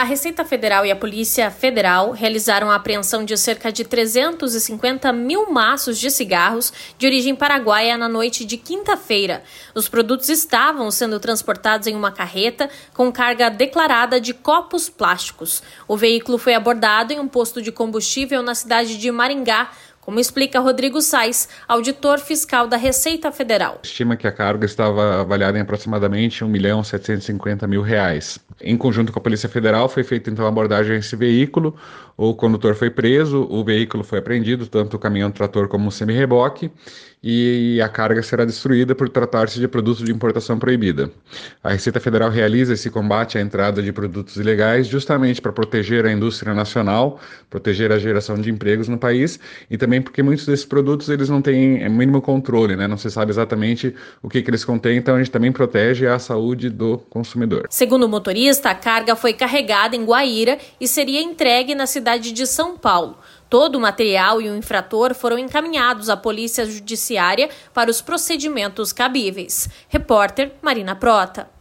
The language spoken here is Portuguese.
A Receita Federal e a Polícia Federal realizaram a apreensão de cerca de 350 mil maços de cigarros de origem paraguaia na noite de quinta-feira. Os produtos estavam sendo transportados em uma carreta com carga declarada de copos plásticos. O veículo foi abordado em um posto de combustível na cidade de Maringá, como explica Rodrigo Sais, auditor fiscal da Receita Federal. Estima que a carga estava avaliada em aproximadamente R$1.750.000. Em conjunto com a Polícia Federal, foi feita então a abordagem a esse veículo. O condutor foi preso, o veículo foi apreendido, tanto o caminhão-trator como o semi-reboque, e a carga será destruída por tratar-se de produto de importação proibida. A Receita Federal realiza esse combate à entrada de produtos ilegais justamente para proteger a indústria nacional, proteger a geração de empregos no país e também porque muitos desses produtos eles não têm mínimo controle, né? Não se sabe exatamente o que eles contêm, então a gente também protege a saúde do consumidor. Segundo o motorista, a carga foi carregada em Guaíra e seria entregue na cidade de São Paulo. Todo o material e o infrator foram encaminhados à Polícia Judiciária para os procedimentos cabíveis. Repórter Marina Prota.